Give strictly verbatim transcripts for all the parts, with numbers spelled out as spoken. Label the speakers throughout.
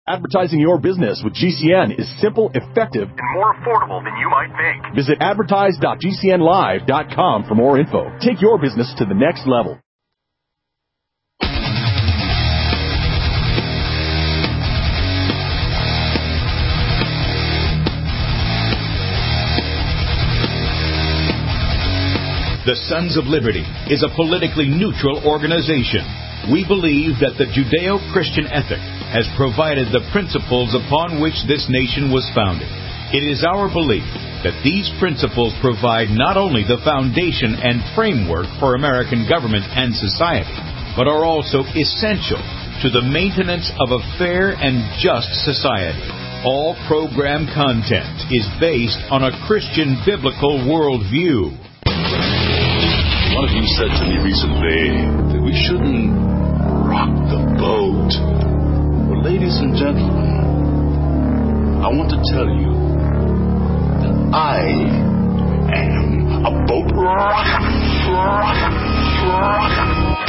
Speaker 1: Advertising your business with G C N is simple, effective, and more affordable than you might think. Visit advertise dot g c n live dot com for more info. Take your business to the next level.
Speaker 2: The Sons of Liberty is a politically neutral organization. We believe that the Judeo-Christian ethic has provided the principles upon which this nation was founded. It is our belief that these principles provide not only the foundation and framework for American government and society, but are also essential to the maintenance of a fair and just society. All program content is based on a Christian biblical worldview.
Speaker 3: One of you said to me recently that we shouldn't rock the boat. Well, ladies and gentlemen, I want to tell you that I am a boat rocker. rocker, rocker.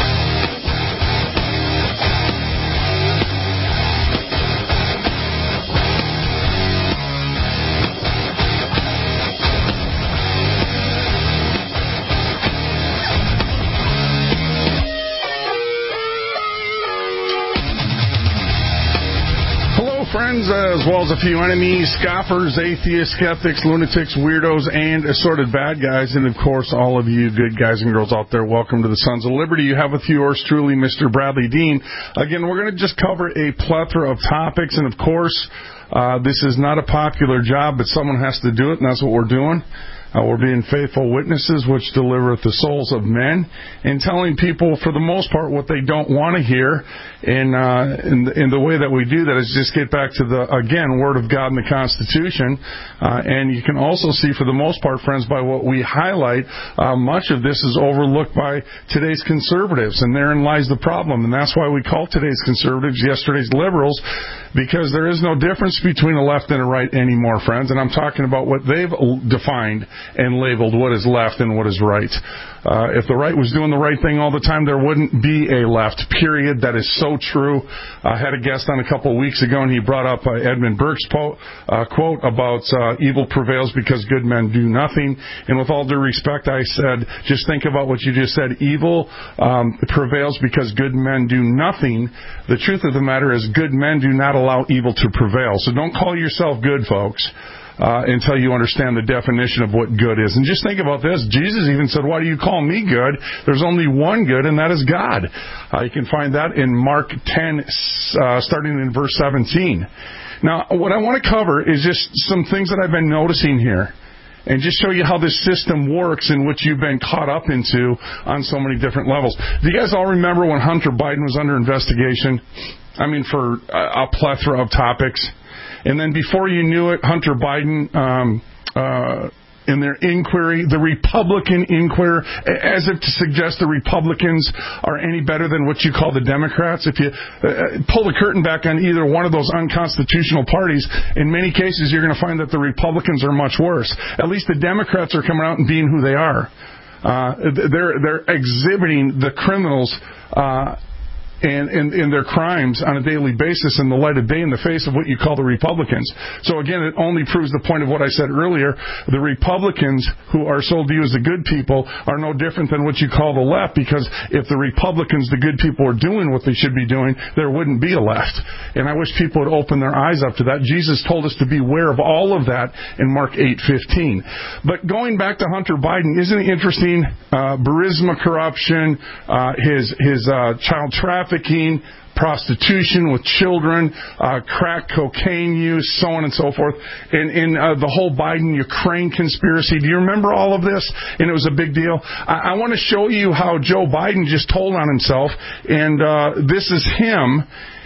Speaker 4: Friends, as well as a few enemies, scoffers, atheists, skeptics, lunatics, weirdos, and assorted bad guys, and of course all of you good guys and girls out there, welcome to the Sons of Liberty. You have with yours truly, Mister Bradley Dean. Again, we're going to just cover a plethora of topics, and of course, uh, this is not a popular job, but someone has to do it, and that's what we're doing. Uh, we're being faithful witnesses, which delivereth the souls of men, and telling people, for the most part, what they don't want to hear. And, uh, and, and the way that we do that is just get back to the, again, Word of God and the Constitution. Uh, and you can also see, for the most part, friends, by what we highlight, uh, much of this is overlooked by today's conservatives, and therein lies the problem. And that's why we call today's conservatives yesterday's liberals, because there is no difference between a left and a right anymore, friends. And I'm talking about what they've defined and labeled what is left and what is right. Uh, if the right was doing the right thing all the time, there wouldn't be a left, period. That is so true. I had a guest on a couple of weeks ago, and he brought up uh, Edmund Burke's po- uh, quote about uh, evil prevails because good men do nothing. And with all due respect, I said, just think about what you just said. Evil um, prevails because good men do nothing. The truth of the matter is good men do not allow evil to prevail. So don't call yourself good, folks. Uh, until you understand the definition of what good is. And just think about this. Jesus even said, why do you call me good? There's only one good, and that is God. Uh, you can find that in Mark ten, uh, starting in verse seventeen. Now, what I want to cover is just some things that I've been noticing here, and just show you how this system works in which you've been caught up into on so many different levels. Do you guys all remember when Hunter Biden was under investigation? I mean, for a, a plethora of topics. And then before you knew it, Hunter Biden, um, uh, in their inquiry, the Republican inquiry, as if to suggest the Republicans are any better than what you call the Democrats. If you uh, pull the curtain back on either one of those unconstitutional parties, in many cases you're going to find that the Republicans are much worse. At least the Democrats are coming out and being who they are. Uh, they're they're exhibiting the criminals uh And, and, and their crimes on a daily basis in the light of day in the face of what you call the Republicans. So again, it only proves the point of what I said earlier. The Republicans, who are sold to you as the good people, are no different than what you call the left, because if the Republicans, the good people, are doing what they should be doing, there wouldn't be a left. And I wish people would open their eyes up to that. Jesus told us to beware of all of that in Mark eight fifteen. But going back to Hunter Biden, isn't it interesting? Uh, Burisma corruption, uh, his, his uh, child trafficking, prostitution with children, uh, crack cocaine use, so on and so forth, and in uh, the whole Biden-Ukraine conspiracy. Do you remember all of this? And it was a big deal. I, I want to show you how Joe Biden just told on himself, and uh, this is him,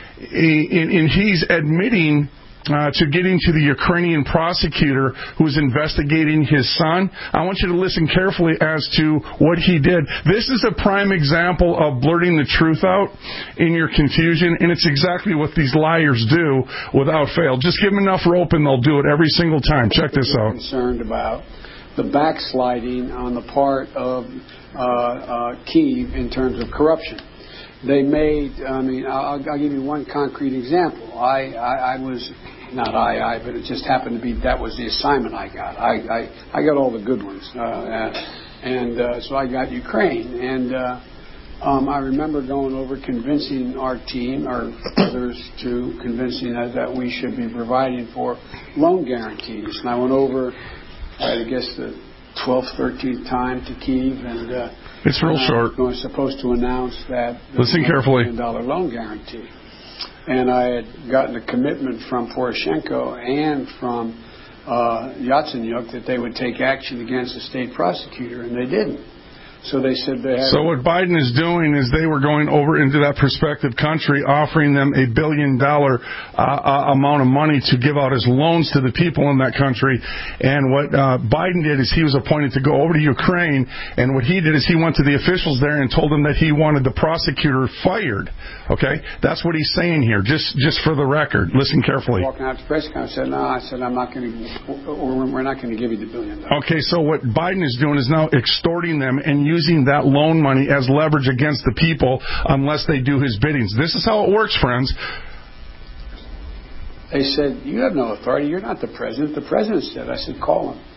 Speaker 4: and, and he's admitting Uh, to getting to the Ukrainian prosecutor who's investigating his son. I want you to listen carefully as to what he did. This is a prime example of blurting the truth out in your confusion, and it's exactly what these liars do without fail. Just give them enough rope and they'll do it every single time. Check this out.
Speaker 5: Concerned about the backsliding on the part of uh, uh, Kyiv in terms of corruption. they made, I mean, I'll, I'll give you one concrete example. I, I, I was, not I, I, but it just happened to be that was the assignment I got. I, I, I got all the good ones. Uh, and uh, so I got Ukraine. And uh, um, I remember going over convincing our team, or others too, convincing us that we should be providing for loan guarantees. And I went over, I guess, the twelfth, thirteenth time to Kyiv, and uh,
Speaker 4: it's real short.
Speaker 5: I was supposed to announce that
Speaker 4: listen carefully,
Speaker 5: million dollar loan guarantee, and I had gotten a commitment from Poroshenko and from uh, Yatsenyuk that they would take action against the state prosecutor, and they didn't. So they said they had.
Speaker 4: So what Biden is doing is they were going over into that prospective country, offering them a billion dollar uh, amount of money to give out as loans to the people in that country. And what uh, Biden did is he was appointed to go over to Ukraine, and what he did is he went to the officials there and told them that he wanted the prosecutor fired. Okay, that's what he's saying here. Just just for the record, listen carefully.
Speaker 5: Walking out to the press conference, I said, "No," I said, "I'm not going to, or we're not going to give you the billion dollars."
Speaker 4: Okay, so what Biden is doing is now extorting them and using that loan money as leverage against the people unless they do his biddings. This is how it works, friends.
Speaker 5: They said, "You have no authority. You're not the president." The president said, I said, "Call him."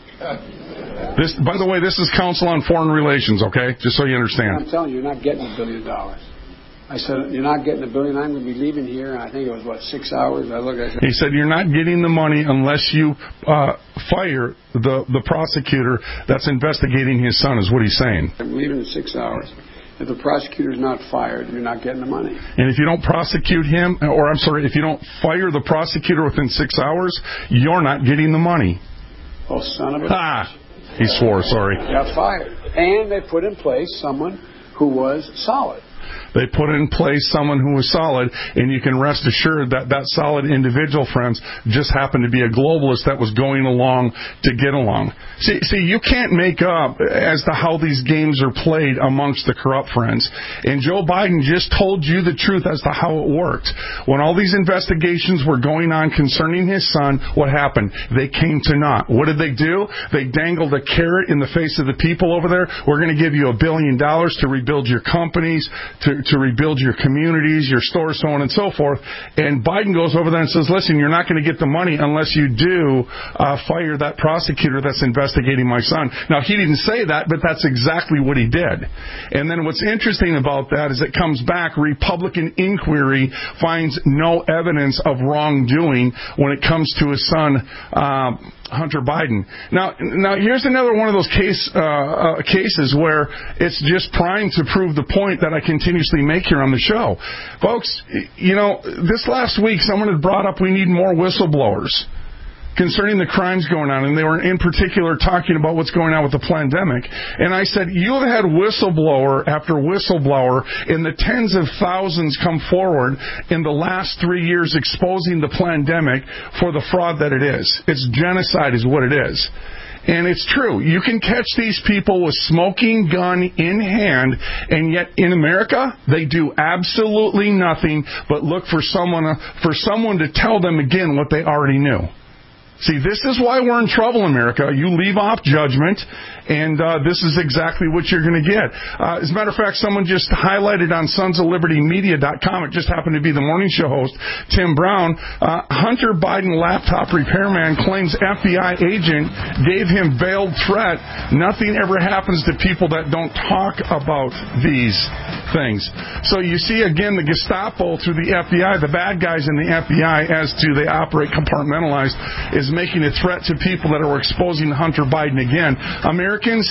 Speaker 4: This, by the way, this is Council on Foreign Relations, okay? Just so you understand.
Speaker 5: I'm telling you, you're not getting a billion dollars. I said, "You're not getting a billion. I'm going to be leaving here." And I think it was, what, six hours? I looked at it.
Speaker 4: He said, "You're not getting the money unless you uh, fire the, the prosecutor that's investigating his son," is what he's saying.
Speaker 5: I'm leaving in six hours. If the prosecutor's not fired, you're not getting the money.
Speaker 4: And if you don't prosecute him, or I'm sorry, if you don't fire the prosecutor within six hours, you're not getting the money.
Speaker 5: Oh, son of a...
Speaker 4: Ah! He swore, sorry.
Speaker 5: Got fired. And they put in place someone who was solid.
Speaker 4: They put in place someone who was solid, and you can rest assured that that solid individual, friends, just happened to be a globalist that was going along to get along. See, see, you can't make up as to how these games are played amongst the corrupt, friends. And Joe Biden just told you the truth as to how it worked. When all these investigations were going on concerning his son, what happened? They came to naught. What did they do? They dangled a carrot in the face of the people over there. We're going to give you a billion dollars to rebuild your companies, to to rebuild your communities, your stores, so on and so forth. And Biden goes over there and says, "Listen, you're not going to get the money unless you do uh, fire that prosecutor that's investigating my son." Now, he didn't say that, but that's exactly what he did. And then what's interesting about that is it comes back, Republican inquiry finds no evidence of wrongdoing when it comes to his son, uh, Hunter Biden. Now, now here's another one of those case uh, uh, cases where it's just primed to prove the point that I continuously make here on the show. Folks, you know, this last week someone had brought up we need more whistleblowers concerning the crimes going on, and they were in particular talking about what's going on with the pandemic. And I said, you have had whistleblower after whistleblower in the tens of thousands come forward in the last three years exposing the pandemic for the fraud that it is. It's genocide is what it is. And it's true. You can catch these people with smoking gun in hand, and yet in America, they do absolutely nothing but look for someone, for someone to tell them again what they already knew. See, this is why we're in trouble, America. You leave off judgment, and uh, this is exactly what you're going to get. Uh, as a matter of fact, someone just highlighted on sons of liberty media dot com, it just happened to be the morning show host, Tim Brown, uh, Hunter Biden laptop repairman claims F B I agent gave him veiled threat. Nothing ever happens to people that don't talk about these things. So you see, again, the Gestapo through the F B I, the bad guys in the F B I, as to they operate compartmentalized, is making a threat to people that are exposing Hunter Biden again. Americans,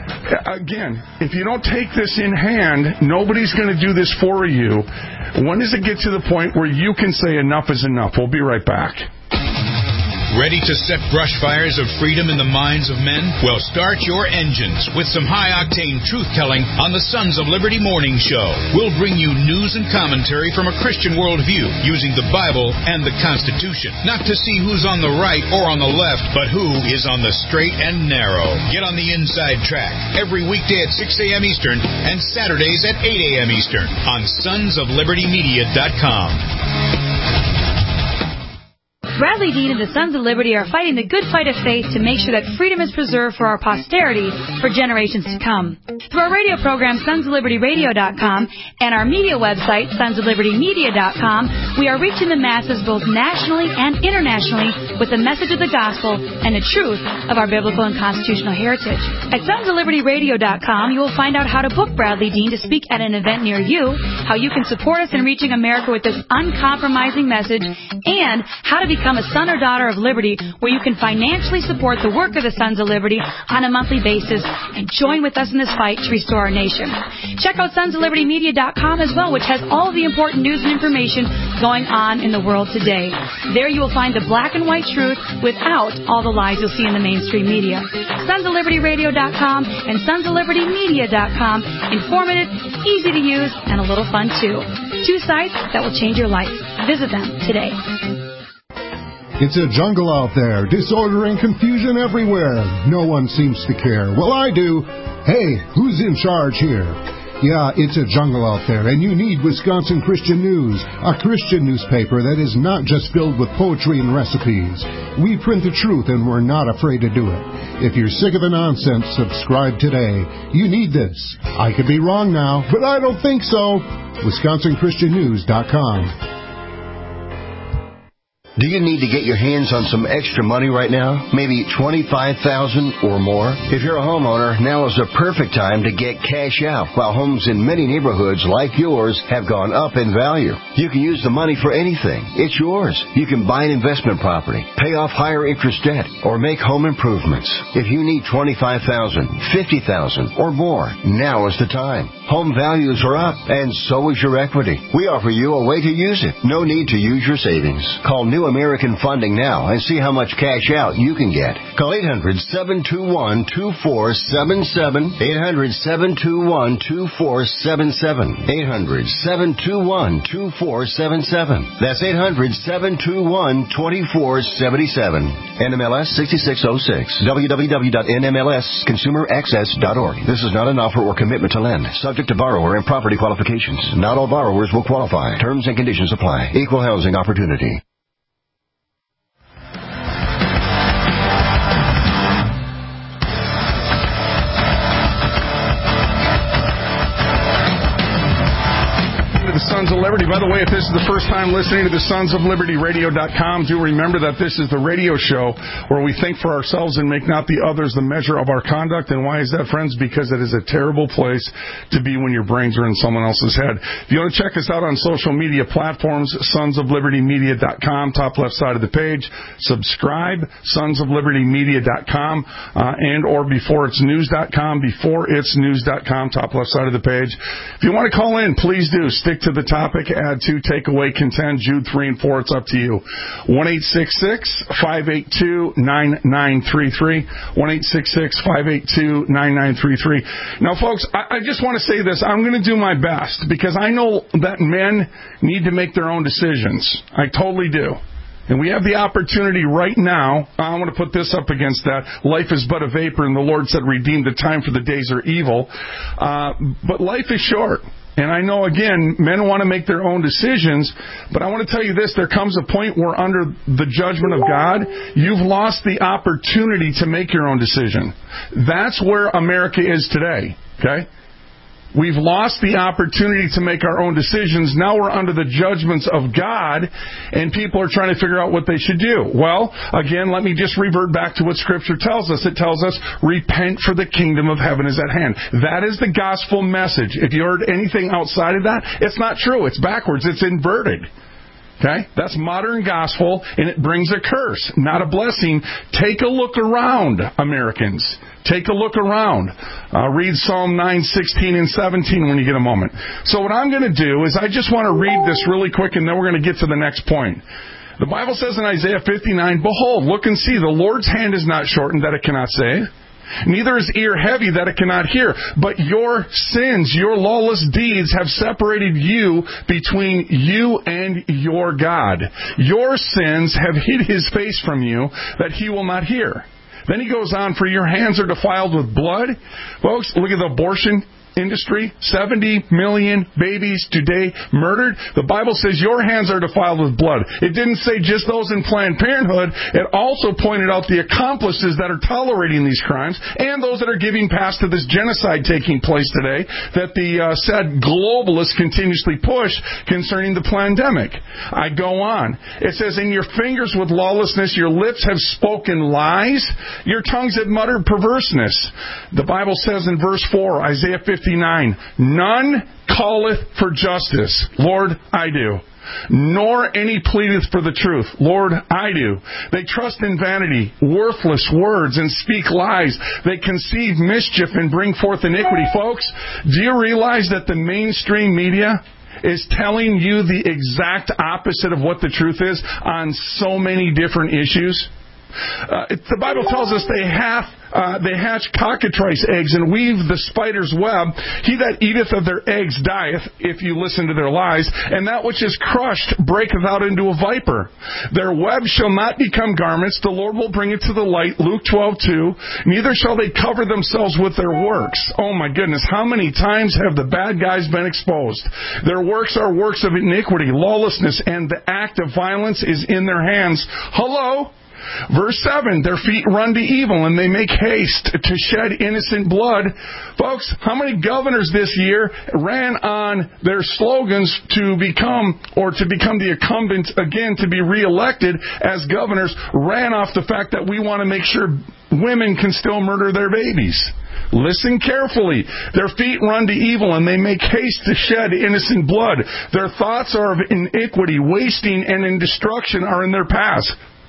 Speaker 4: again, if you don't take this in hand, nobody's going to do this for you. When does it get to the point where you can say enough is enough? We'll be right back.
Speaker 2: Ready to set brush fires of freedom in the minds of men? Well, start your engines with some high-octane truth-telling on the Sons of Liberty Morning Show. We'll bring you news and commentary from a Christian worldview using the Bible and the Constitution. Not to see who's on the right or on the left, but who is on the straight and narrow. Get on the inside track every weekday at six a.m. Eastern and Saturdays at eight a.m. Eastern on sons of liberty media dot com.
Speaker 6: Bradley Dean and the Sons of Liberty are fighting the good fight of faith to make sure that freedom is preserved for our posterity for generations to come. Through our radio program, sons of liberty radio dot com, and our media website, sons of liberty media dot com, we are reaching the masses both nationally and internationally with the message of the gospel and the truth of our biblical and constitutional heritage. At sons of liberty radio dot com, you will find out how to book Bradley Dean to speak at an event near you, how you can support us in reaching America with this uncompromising message, and how to become a son or daughter of liberty, where you can financially support the work of the Sons of Liberty on a monthly basis and join with us in this fight to restore our nation. Check out sons of liberty media dot com as well, which has all of the important news and information going on in the world today. There you will find the black and white truth without all the lies you'll see in the mainstream media. sons of liberty radio dot com and sons of liberty media dot com. Informative, easy to use, and a little fun too. Two sites that will change your life. Visit them today.
Speaker 7: It's a jungle out there, disorder and confusion everywhere. No one seems to care. Well, I do. Hey, who's in charge here? Yeah, it's a jungle out there, and you need Wisconsin Christian News, a Christian newspaper that is not just filled with poetry and recipes. We print the truth, and we're not afraid to do it. If you're sick of the nonsense, subscribe today. You need this. I could be wrong now, but I don't think so. Wisconsin Christian News dot com.
Speaker 8: Do you need to get your hands on some extra money right now? Maybe twenty-five thousand dollars or more? If you're a homeowner, now is the perfect time to get cash out, while homes in many neighborhoods like yours have gone up in value. You can use the money for anything. It's yours. You can buy an investment property, pay off higher interest debt, or make home improvements. If you need twenty-five thousand dollars, fifty thousand dollars or more, now is the time. Home values are up, and so is your equity. We offer you a way to use it. No need to use your savings. Call New American Funding now and see how much cash out you can get. Call eight hundred, seven two one, two four seven seven, eight hundred, seven two one, two four seven seven, eight hundred, seven two one, two four seven seven. That's eight hundred, seven two one, two four seven seven. N M L S sixty-six oh six. w w w dot n m l s consumer access dot org. This is not an offer or commitment to lend. Subject to borrower and property qualifications. Not all borrowers will qualify. Terms and conditions apply. Equal housing opportunity.
Speaker 4: Sons of Liberty. By the way, if this is the first time listening to the sons of liberty radio dot com, do remember that this is the radio show where we think for ourselves and make not the others the measure of our conduct. And why is that, friends? Because it is a terrible place to be when your brains are in someone else's head. If you want to check us out on social media platforms, sons of liberty media dot com, top left side of the page. Subscribe, sons of liberty media dot com, uh, and or before it's news dot com, before it's news dot com, top left side of the page. If you want to call in, please do. Stick to the topic, add to, take away, contend, Jude three and four, it's up to you. one eight six six, five eight two, nine nine three three. one eight six six, five eight two, nine nine three three. Now, folks, I, I just want to say this. I'm going to do my best because I know that men need to make their own decisions. I totally do. And we have the opportunity right now. I want to put this up against that. Life is but a vapor, and the Lord said, redeem the time, for the days are evil. Uh, but life is short. And I know, again, men want to make their own decisions, but I want to tell you this, there comes a point where under the judgment of God, you've lost the opportunity to make your own decision. That's where America is today, okay? We've lost the opportunity to make our own decisions. Now we're under the judgments of God, and people are trying to figure out what they should do. Well, again, let me just revert back to what Scripture tells us. It tells us, repent, for the kingdom of heaven is at hand. That is the gospel message. If you heard anything outside of that, it's not true. It's backwards. It's inverted. Okay? That's modern gospel, and it brings a curse, not a blessing. Take a look around, Americans. Take a look around. Uh, read Psalm nine, sixteen, and seventeen when you get a moment. So what I'm going to do is I just want to read this really quick, and then we're going to get to the next point. The Bible says in Isaiah fifty-nine, behold, look and see, the Lord's hand is not shortened that it cannot save, neither is ear heavy that it cannot hear. But your sins, your lawless deeds have separated you between you and your God. Your sins have hid his face from you that he will not hear. Then he goes on, for your hands are defiled with blood. Folks, look at the abortion. industry, seventy million babies today murdered. The Bible says your hands are defiled with blood. It didn't say just those in Planned Parenthood. It also pointed out the accomplices that are tolerating these crimes and those that are giving pass to this genocide taking place today that the uh, said globalists continuously push concerning the pandemic. I go on. It says, in your fingers with lawlessness, your lips have spoken lies, your tongues have muttered perverseness. The Bible says in verse four, Isaiah fifty-nine, none calleth for justice. Lord, I do. Nor any pleadeth for the truth. Lord, I do. They trust in vanity, worthless words, and speak lies. They conceive mischief and bring forth iniquity. Folks, do you realize that the mainstream media is telling you the exact opposite of what the truth is on so many different issues? Uh, it, the Bible tells us they have uh, they hatch cockatrice eggs and weave the spider's web. He that eateth of their eggs dieth, if you listen to their lies, and that which is crushed breaketh out into a viper. Their web shall not become garments. The Lord will bring it to the light. Luke twelve two. Neither shall they cover themselves with their works. Oh my goodness, how many times have the bad guys been exposed? Their works are works of iniquity, lawlessness, and the act of violence is in their hands. Hello? Verse seven, their feet run to evil and they make haste to shed innocent blood. Folks, how many governors this year ran on their slogans to become, or to become the incumbent again to be reelected as governors, ran off the fact that we want to make sure women can still murder their babies? Listen carefully. Their feet run to evil and they make haste to shed innocent blood. Their thoughts are of iniquity, wasting and in destruction are in their paths.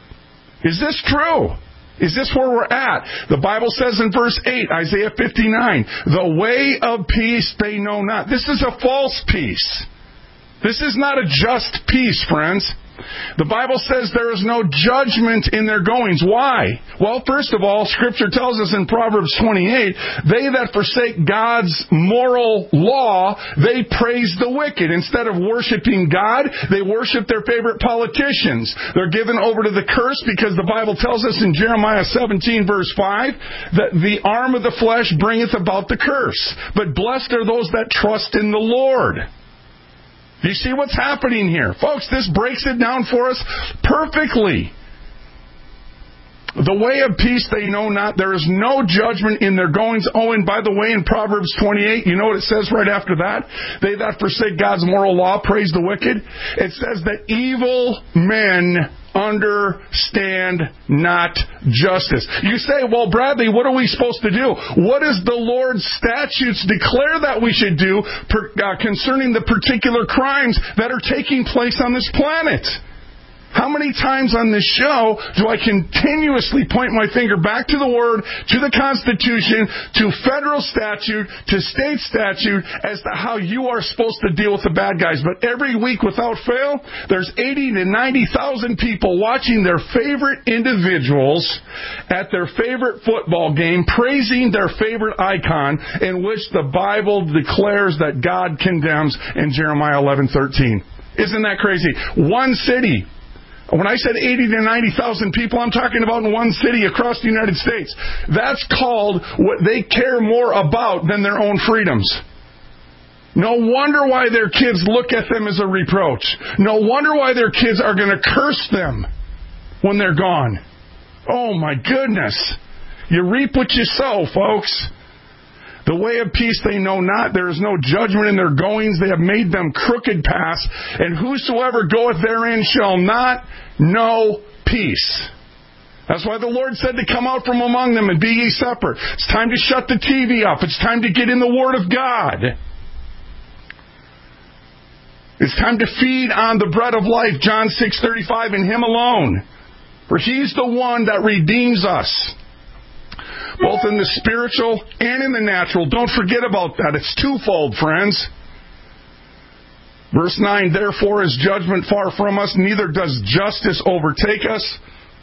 Speaker 4: Is this true? Is this where we're at? The Bible says in verse eight, Isaiah fifty-nine, the way of peace they know not. This is a false peace. This is not a just peace, friends. The Bible says there is no judgment in their goings. Why? Well, first of all, Scripture tells us in Proverbs twenty-eight, they that forsake God's moral law, they praise the wicked. Instead of worshiping God, they worship their favorite politicians. They're given over to the curse because the Bible tells us in Jeremiah seventeen, verse five, that the arm of the flesh bringeth about the curse. But blessed are those that trust in the Lord. Do you see what's happening here? Folks, this breaks it down for us perfectly. The way of peace they know not. There is no judgment in their goings. Oh, and by the way, in Proverbs twenty-eight, you know what it says right after that? They that forsake God's moral law praise the wicked. It says that evil men understand not justice. You say, well, Bradley, what are we supposed to do? What does the Lord's statutes declare that we should do per, uh, concerning the particular crimes that are taking place on this planet? How many times on this show do I continuously point my finger back to the Word, to the Constitution, to federal statute, to state statute, as to how you are supposed to deal with the bad guys? But every week, without fail, there's eighty to ninety thousand people watching their favorite individuals at their favorite football game, praising their favorite icon, in which the Bible declares that God condemns in Jeremiah eleven thirteen. Isn't that crazy? One city. When I said eighty to ninety thousand people, I'm talking about in one city across the United States. That's called what they care more about than their own freedoms. No wonder why their kids look at them as a reproach. No wonder why their kids are going to curse them when they're gone. Oh my goodness. You reap what you sow, folks. The way of peace they know not. There is no judgment in their goings. They have made them crooked paths. And whosoever goeth therein shall not know peace. That's why the Lord said to come out from among them and be ye separate. It's time to shut the T V up. It's time to get in the Word of God. It's time to feed on the bread of life, John six thirty-five, in Him alone. For He's the one that redeems us, both in the spiritual and in the natural. Don't forget about that. It's twofold, friends. Verse nine, therefore is judgment far from us, neither does justice overtake us.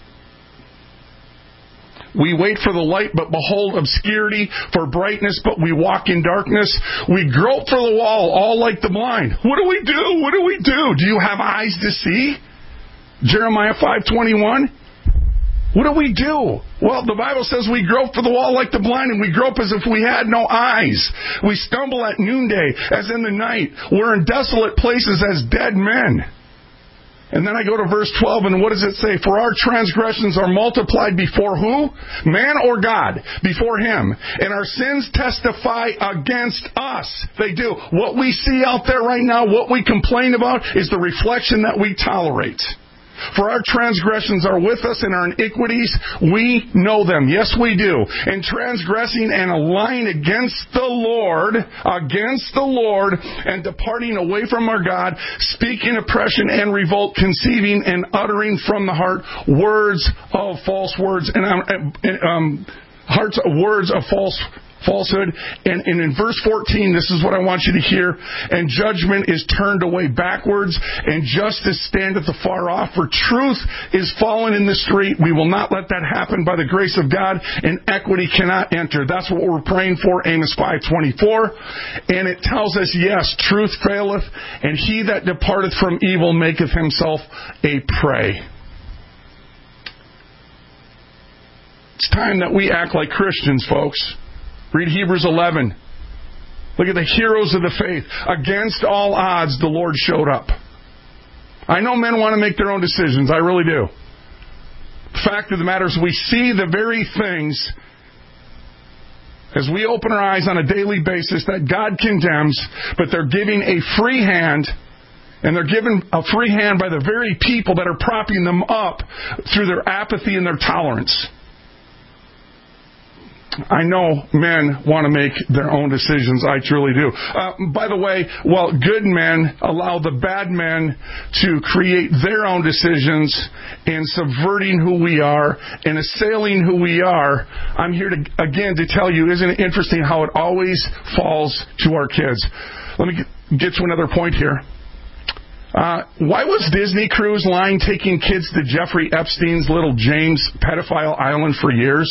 Speaker 4: We wait for the light, but behold obscurity, for brightness, but we walk in darkness. We grope for the wall, all like the blind. What do we do? What do we do? Do you have eyes to see? Jeremiah five twenty-one. What do we do? Well, the Bible says we grope for the wall like the blind, and we grope as if we had no eyes. We stumble at noonday as in the night. We're in desolate places as dead men. And then I go to verse twelve, and what does it say? For our transgressions are multiplied before who? Man or God? Before Him. And our sins testify against us. They do. What we see out there right now, what we complain about, is the reflection that we tolerate. For our transgressions are with us, and our iniquities, we know them. Yes, we do. And transgressing and lying against the Lord, against the Lord, and departing away from our God, speaking oppression and revolt, conceiving and uttering from the heart words of false words, and um, um, hearts words of false falsehood. And, and in verse fourteen, this is what I want you to hear. And judgment is turned away backwards, and justice standeth afar off. For truth is fallen in the street. We will not let that happen by the grace of God, and equity cannot enter. That's what we're praying for, Amos five twenty-four. And it tells us, yes, truth faileth, and he that departeth from evil maketh himself a prey. It's time that we act like Christians, folks. Read Hebrews eleven. Look at the heroes of the faith. Against all odds, the Lord showed up. I know men want to make their own decisions. I really do. The fact of the matter is we see the very things as we open our eyes on a daily basis that God condemns, but they're giving a free hand, and they're given a free hand by the very people that are propping them up through their apathy and their tolerance. I know men want to make their own decisions. I truly do. Uh, by the way, while good men allow the bad men to create their own decisions and subverting who we are and assailing who we are, I'm here to again to tell you, isn't it interesting how it always falls to our kids? Let me get to another point here. Uh, why was Disney Cruise Line taking kids to Jeffrey Epstein's little James pedophile island for years?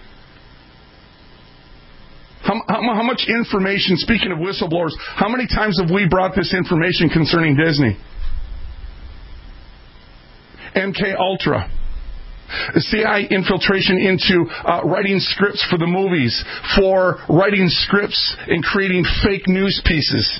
Speaker 4: How, how, how much information, speaking of whistleblowers, how many times have we brought this information concerning Disney? M K Ultra. The C I A infiltration into uh, writing scripts for the movies, for writing scripts and creating fake news pieces.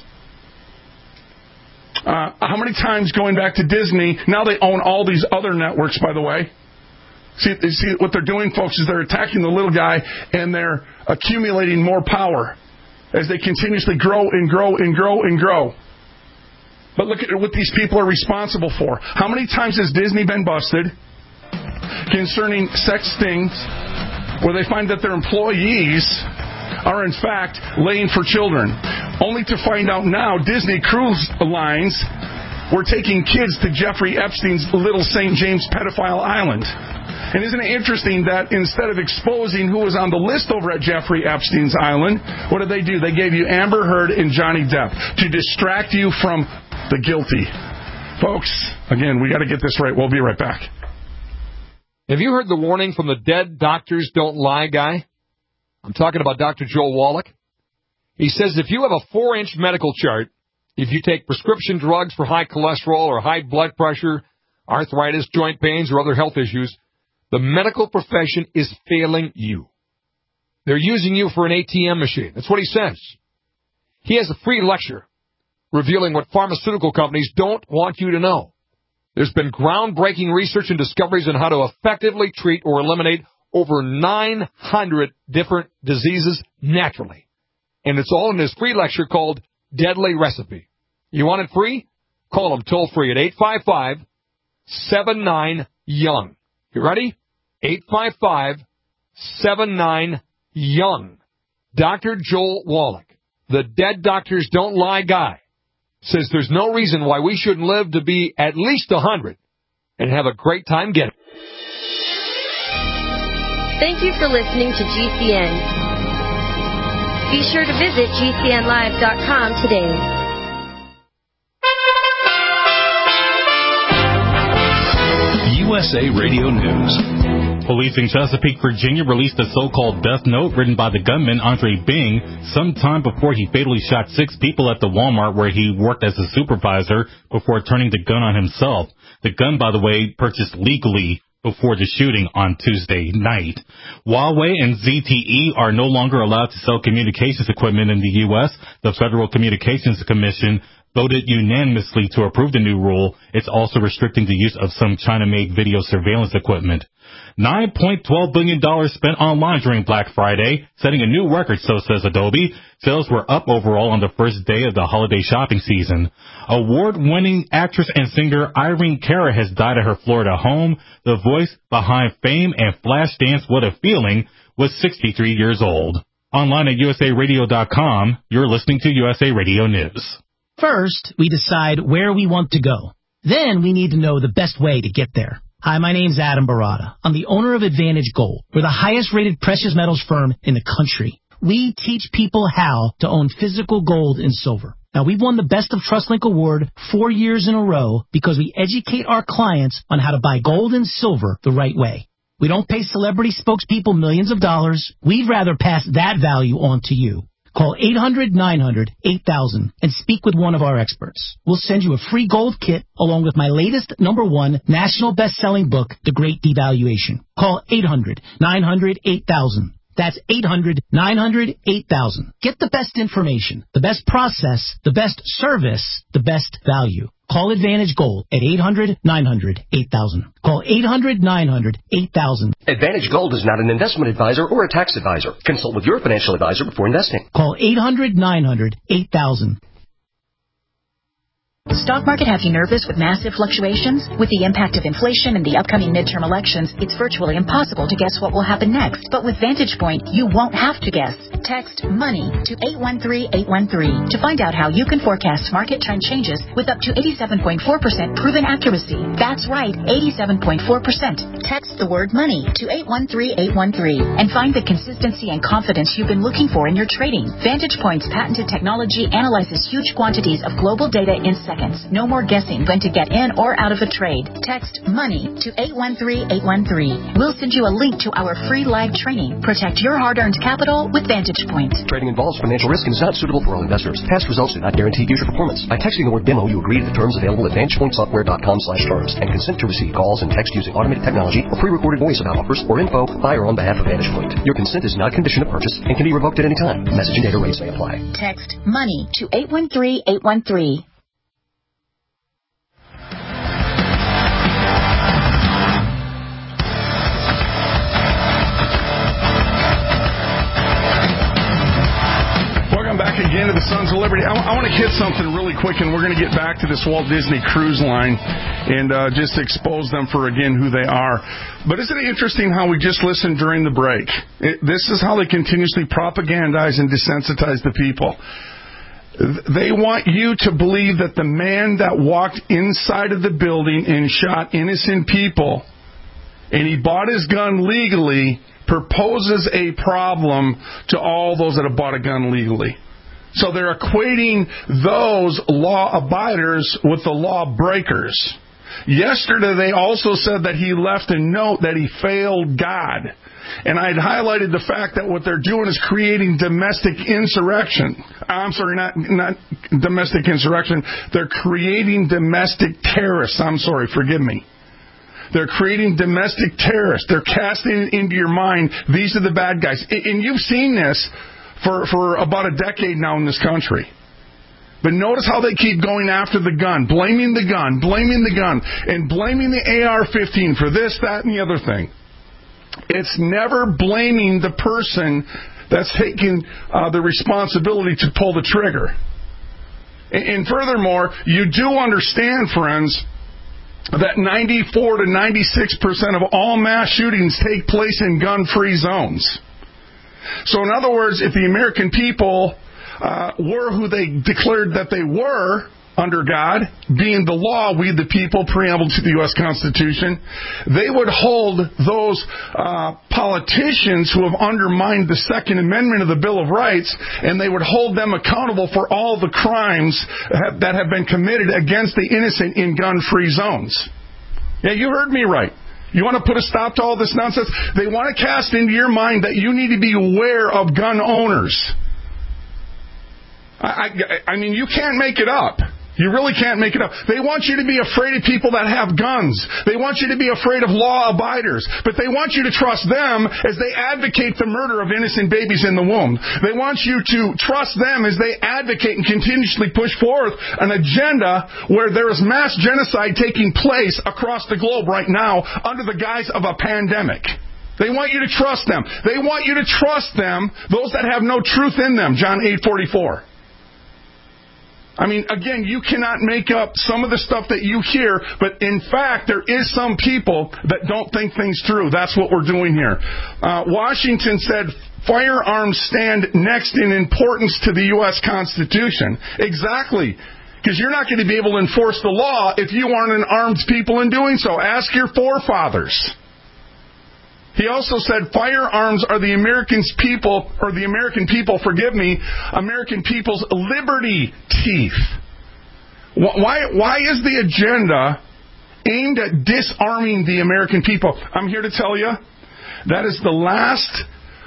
Speaker 4: Uh, how many times going back to Disney, now they own all these other networks, by the way. See, see, what they're doing, folks, is they're attacking the little guy, and they're accumulating more power as they continuously grow and grow and grow and grow. But look at what these people are responsible for. How many times has Disney been busted concerning sex stings where they find that their employees are, in fact, laying for children? Only to find out now Disney Cruise Lines were taking kids to Jeffrey Epstein's little Saint James pedophile island. And isn't it interesting that instead of exposing who was on the list over at Jeffrey Epstein's island, what did they do? They gave you Amber Heard and Johnny Depp to distract you from the guilty. Folks, again, we got to get this right. We'll be right back.
Speaker 9: Have you heard the warning from the dead doctors don't lie guy? I'm talking about Doctor Joel Wallach. He says if you have a four-inch medical chart, if you take prescription drugs for high cholesterol or high blood pressure, arthritis, joint pains, or other health issues, the medical profession is failing you. They're using you for an A T M machine. That's what he says. He has a free lecture revealing what pharmaceutical companies don't want you to know. There's been groundbreaking research and discoveries on how to effectively treat or eliminate over nine hundred different diseases naturally. And it's all in this free lecture called Deadly Recipe. You want it free? Call them toll free at eight five five, seven nine, young. You ready? eight five five, seven nine, young. Doctor Joel Wallach, the dead doctors don't lie guy, says there's no reason why we shouldn't live to be at least one hundred and have a great time getting it.
Speaker 10: Thank you for listening to G C N. Be sure to visit G C N live dot com today.
Speaker 11: U S A Radio News. Police in Chesapeake, Virginia released a so-called death note written by the gunman Andre Bing sometime before he fatally shot six people at the Walmart where he worked as a supervisor before turning the gun on himself. The gun, by the way, purchased legally before the shooting on Tuesday night. Huawei and Z T E are no longer allowed to sell communications equipment in the U S. The Federal Communications Commission voted unanimously to approve the new rule. It's also restricting the use of some China-made video surveillance equipment. nine point one two billion dollars spent online during Black Friday, setting a new record, so says Adobe. Sales were up overall on the first day of the holiday shopping season. Award-winning actress and singer Irene Cara has died at her Florida home. The voice behind Fame and Flashdance What a Feeling was sixty-three years old. Online at U S A radio dot com, you're listening to U S A Radio News.
Speaker 12: First, we decide where we want to go. Then we need to know the best way to get there. Hi, my name's Adam Barada. I'm the owner of Advantage Gold. We're the highest-rated precious metals firm in the country. We teach people how to own physical gold and silver. Now, we've won the Best of TrustLink Award four years in a row because we educate our clients on how to buy gold and silver the right way. We don't pay celebrity spokespeople millions of dollars. We'd rather pass that value on to you. Call eight hundred nine hundred eight thousand and speak with one of our experts. We'll send you a free gold kit along with my latest number one national best-selling book, The Great Devaluation. Call eight hundred nine hundred eight thousand. That's eight hundred nine hundred eight thousand. Get the best information, the best process, the best service, the best value. Call Advantage Gold at eight hundred nine hundred eight thousand. Call eight hundred nine hundred eight thousand.
Speaker 13: Advantage Gold is not an investment advisor or a tax advisor. Consult with your financial advisor before investing.
Speaker 12: Call eight hundred nine hundred eight thousand.
Speaker 14: The stock market have you nervous with massive fluctuations? With the impact of inflation and the upcoming midterm elections, it's virtually impossible to guess what will happen next. But with Vantage Point, you won't have to guess. Text MONEY to eight one three eight one three to find out how you can forecast market trend changes with up to eighty-seven point four percent proven accuracy. That's right, eighty-seven point four percent. Text the word MONEY to eight one three eight one three and find the consistency and confidence you've been looking for in your trading. Vantage Point's patented technology analyzes huge quantities of global data in seconds. No more guessing when to get in or out of a trade. Text MONEY to eight one three eight one three. We'll send you a link to our free live training. Protect your hard-earned capital with Vantage Point.
Speaker 13: Trading involves financial risk and is not suitable for all investors. Past results do not guarantee future performance. By texting the word demo, you agree to the terms available at vantage point software dot com slash terms and consent to receive calls and text using automated technology or pre-recorded voice about offers or info by or on behalf of Vantage Point. Your consent is not a condition of purchase and can be revoked at any time. Message and data rates may apply.
Speaker 14: Text MONEY to eight one three eight one three.
Speaker 4: Back again to the Sons of Liberty. I, I want to hit something really quick, and we're going to get back to this Walt Disney Cruise Line and uh, just expose them for, again, who they are. But isn't it interesting how we just listened during the break? It, this is how they continuously propagandize and desensitize the people. They want you to believe that the man that walked inside of the building and shot innocent people, and he bought his gun legally, proposes a problem to all those that have bought a gun legally. So they're equating those law abiders with the law breakers. Yesterday they also said that he left a note that he failed God. And I had highlighted the fact that what they're doing is creating domestic insurrection. I'm sorry, not, not domestic insurrection. They're creating domestic terrorists. I'm sorry, forgive me. They're creating domestic terrorists. They're casting into your mind, these are the bad guys. And you've seen this for, for about a decade now in this country. But notice how they keep going after the gun, blaming the gun, blaming the gun, and blaming the A R fifteen for this, that, and the other thing. It's never blaming the person that's taking uh, the responsibility to pull the trigger. And, and furthermore, you do understand, friends, that ninety-four to ninety-six percent of all mass shootings take place in gun-free zones. So in other words, if the American people uh, were who they declared that they were under God, being the law, we the people, preamble to the U S Constitution, they would hold those uh, politicians who have undermined the Second Amendment of the Bill of Rights, and they would hold them accountable for all the crimes that have been committed against the innocent in gun-free zones. Yeah, you heard me right. You want to put a stop to all this nonsense? They want to cast into your mind that you need to be aware of gun owners. I, I, I mean, you can't make it up. You really can't make it up. They want you to be afraid of people that have guns. They want you to be afraid of law abiders. But they want you to trust them as they advocate the murder of innocent babies in the womb. They want you to trust them as they advocate and continuously push forth an agenda where there is mass genocide taking place across the globe right now under the guise of a pandemic. They want you to trust them. They want you to trust them, those that have no truth in them, John eight forty-four. I mean, again, you cannot make up some of the stuff that you hear, but in fact, there is some people that don't think things through. That's what we're doing here. Uh, Washington said firearms stand next in importance to the U S Constitution. Exactly. Because you're not going to be able to enforce the law if you aren't an armed people in doing so. Ask your forefathers. He also said firearms are the Americans people, or the American people, forgive me, American people's liberty teeth. Why, why is the agenda aimed at disarming the American people? I'm here to tell you, that is the last,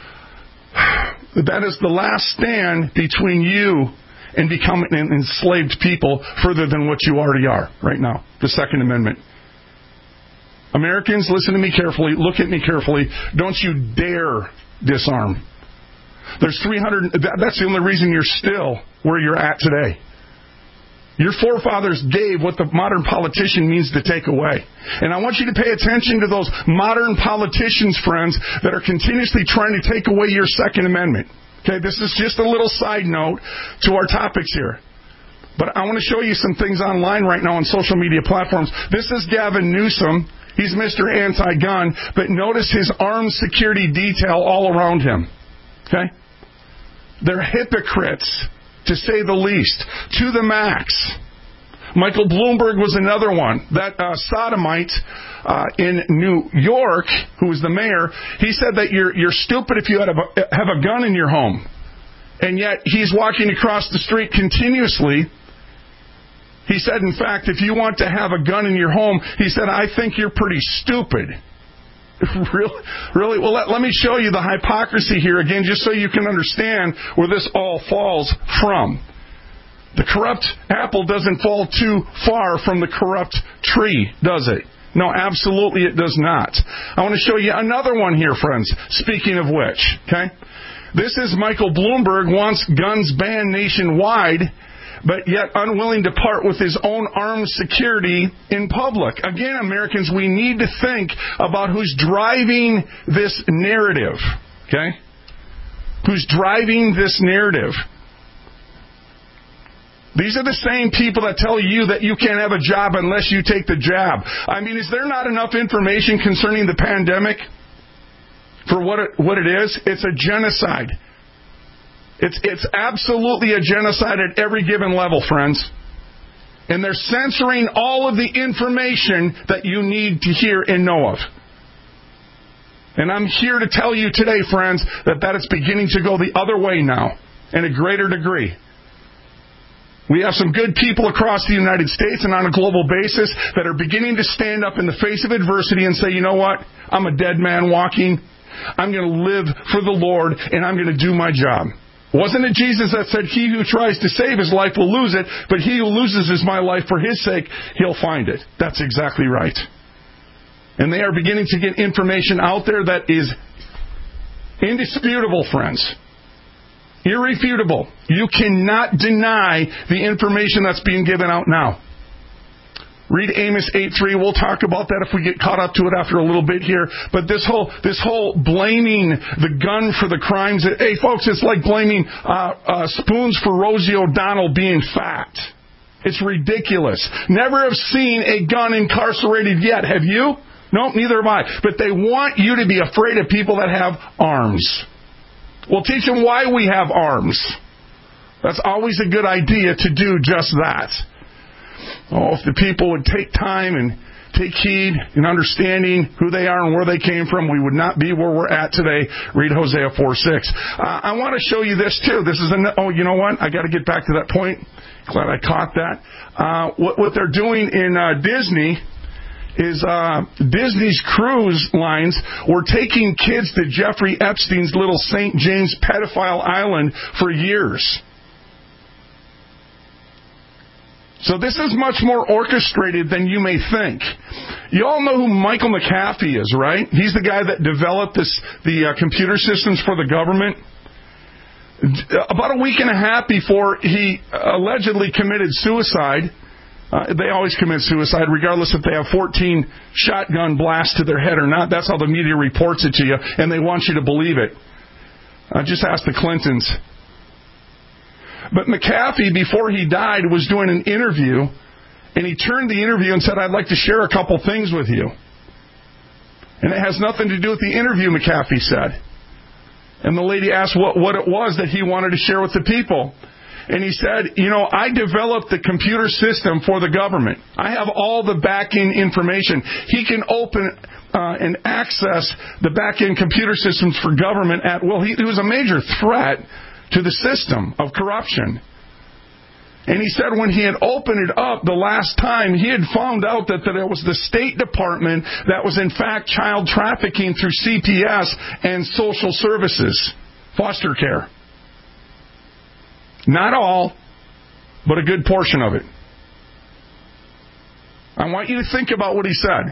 Speaker 4: that is the last stand between you and becoming an enslaved people further than what you already are right now, the Second Amendment. Americans, listen to me carefully. Look at me carefully. Don't you dare disarm. There's three hundred. That's the only reason you're still where you're at today. Your forefathers gave what the modern politician means to take away. And I want you to pay attention to those modern politicians, friends, that are continuously trying to take away your Second Amendment. Okay, this is just a little side note to our topics here. But I want to show you some things online right now on social media platforms. This is Gavin Newsom. He's Mister Anti-Gun, but notice his armed security detail all around him. Okay? They're hypocrites, to say the least, to the max. Michael Bloomberg was another one. That uh, sodomite uh, in New York, who was the mayor, he said that you're you're stupid if you have a, have a gun in your home. And yet he's walking across the street continuously. He said, in fact, if you want to have a gun in your home, he said, I think you're pretty stupid. really? Really? Well, let, let me show you the hypocrisy here again, just so you can understand where this all falls from. The corrupt apple doesn't fall too far from the corrupt tree, does it? No, absolutely it does not. I want to show you another one here, friends, speaking of which. Okay? This is Michael Bloomberg wants guns banned nationwide, but yet unwilling to part with his own armed security in public. Again, Americans, we need to think about who's driving this narrative. Okay? Who's driving this narrative? These are the same people that tell you that you can't have a job unless you take the jab. I mean, is there not enough information concerning the pandemic for what it, what it is? It's a genocide. It's it's absolutely a genocide at every given level, friends. And they're censoring all of the information that you need to hear and know of. And I'm here to tell you today, friends, that that is beginning to go the other way now, in a greater degree. We have some good people across the United States and on a global basis that are beginning to stand up in the face of adversity and say, you know what? I'm a dead man walking. I'm going to live for the Lord, and I'm going to do my job. Wasn't it Jesus that said, he who tries to save his life will lose it, but he who loses his my life for his sake, he'll find it. That's exactly right. And they are beginning to get information out there that is indisputable, friends. Irrefutable. You cannot deny the information that's being given out now. Read Amos eight three. We'll talk about that if we get caught up to it after a little bit here. But this whole this whole blaming the gun for the crimes. Hey, folks, it's like blaming uh, uh, spoons for Rosie O'Donnell being fat. It's ridiculous. Never have seen a gun incarcerated yet. Have you? No, neither have I. But they want you to be afraid of people that have arms. We'll teach them why we have arms. That's always a good idea to do just that. Oh, if the people would take time and take heed in understanding who they are and where they came from, we would not be where we're at today. Read Hosea four six. Uh, I want to show you this too. This is an, oh, you know what? I got to get back to that point. Glad I caught that. Uh, what, what they're doing in uh, Disney is uh, Disney's cruise lines were taking kids to Jeffrey Epstein's little Saint James pedophile island for years. So this is much more orchestrated than you may think. You all know who Michael McAfee is, right? He's the guy that developed this, the uh, computer systems for the government. About a week and a half before he allegedly committed suicide, uh, they always commit suicide regardless if they have fourteen shotgun blasts to their head or not. That's how the media reports it to you, and they want you to believe it. Uh, just ask the Clintons. But McAfee, before he died, was doing an interview, and he turned the interview and said, I'd like to share a couple things with you. And it has nothing to do with the interview, McAfee said. And the lady asked what, what it was that he wanted to share with the people. And he said, you know, I developed the computer system for the government. I have all the back-end information. He can open uh, and access the back-end computer systems for government at will. He, he was a major threat to the system of corruption. And he said when he had opened it up the last time, he had found out that, that it was the State Department that was in fact child trafficking through C P S and social services, foster care. Not all, but a good portion of it. I want you to think about what he said.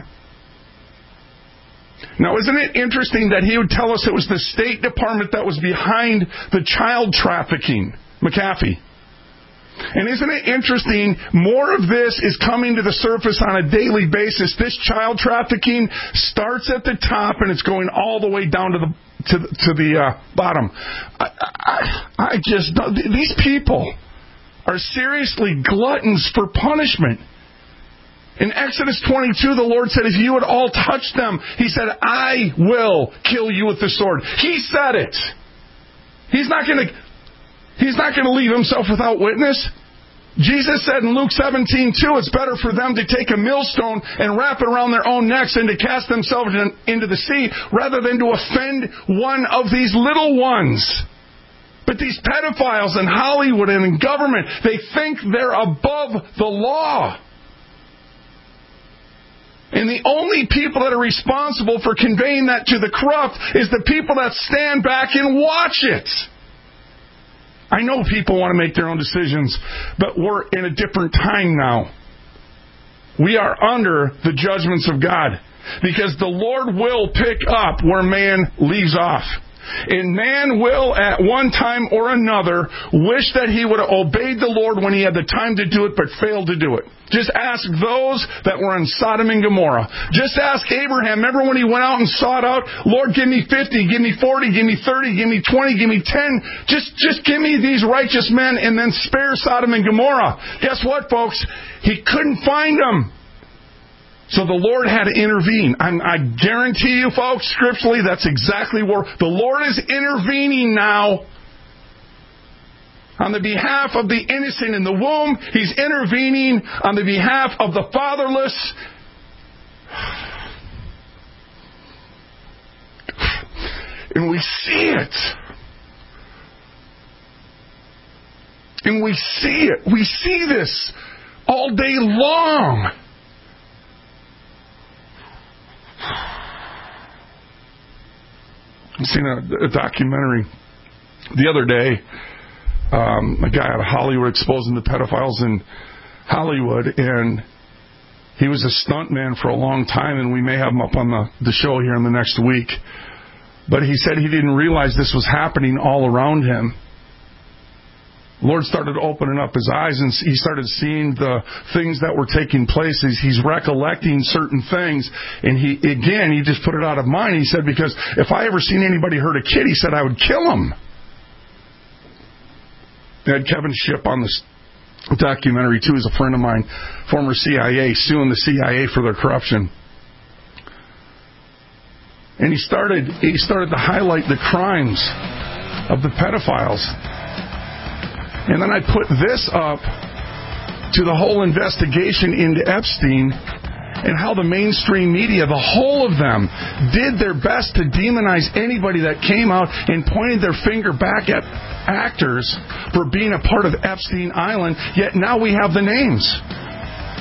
Speaker 4: Now, isn't it interesting that he would tell us it was the State Department that was behind the child trafficking, McAfee? And isn't it interesting, more of this is coming to the surface on a daily basis. This child trafficking starts at the top and it's going all the way down to the to the, to the uh, bottom. I, I, I just, these people are seriously gluttons for punishment. In Exodus twenty-two, the Lord said, if you would all touch them, He said, I will kill you with the sword. He said it. He's not going to, He's not going to leave Himself without witness. Jesus said in Luke seventeen two, it's better for them to take a millstone and wrap it around their own necks and to cast themselves in, into the sea rather than to offend one of these little ones. But these pedophiles in Hollywood and in government, they think they're above the law. And the only people that are responsible for conveying that to the corrupt is the people that stand back and watch it. I know people want to make their own decisions, but we're in a different time now. We are under the judgments of God because the Lord will pick up where man leaves off. And man will, at one time or another, wish that he would have obeyed the Lord when he had the time to do it, but failed to do it. Just ask those that were in Sodom and Gomorrah. Just ask Abraham. Remember when he went out and sought out, Lord, give me fifty, give me forty, give me thirty, give me twenty, give me ten. Just, just give me these righteous men and then spare Sodom and Gomorrah. Guess what, folks? He couldn't find them. So the Lord had to intervene. I'm, I guarantee you, folks, scripturally, that's exactly where the Lord is intervening now. On the behalf of the innocent in the womb, He's intervening on the behalf of the fatherless. And we see it. And we see it. We see this all day long. I've seen a, a documentary the other day, um, a guy out of Hollywood exposing the pedophiles in Hollywood, and he was a stuntman for a long time, and we may have him up on the, the show here in the next week. But he said he didn't realize this was happening all around him. The Lord started opening up his eyes, and he started seeing the things that were taking place. He's recollecting certain things, and he again, he just put it out of mind. He said, because if I ever seen anybody hurt a kid, he said, I would kill him. They had Kevin Shipp on this documentary, too. He's a friend of mine, former C I A, suing the C I A for their corruption. And he started, he started to highlight the crimes of the pedophiles. And then I put this up to the whole investigation into Epstein and how the mainstream media, the whole of them, did their best to demonize anybody that came out and pointed their finger back at actors for being a part of Epstein Island, yet now we have the names.